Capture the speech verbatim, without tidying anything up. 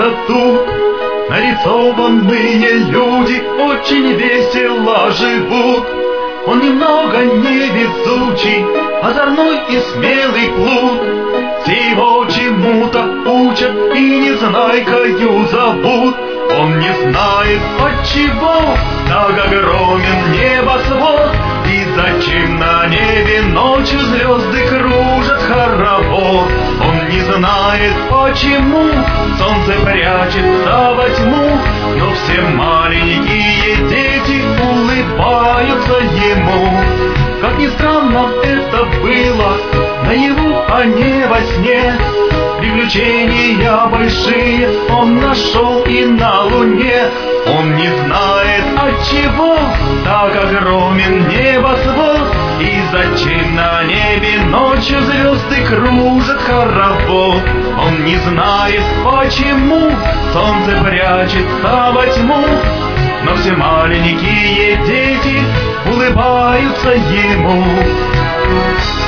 красоту. Нарисованные люди очень весело живут. Он немного невезучий, озорной и смелый плут. Все его чему-то учат и незнайкою зовут. Он не знает отчего так огромен небосвод, и зачем на небе ночью звезды кружат хоровод. Он не знает почему солнце прячется во тьму, но все маленькие дети улыбаются ему. Как ни странно это было наяву, а не во сне. Приключения большие он нашел и на луне. Он не знает отчего так огромен небосвод, и зачем на небе ночью звезды кружат хоровод. Он не знает почему солнце прячется во тьму, но все маленькие дети улыбаются ему.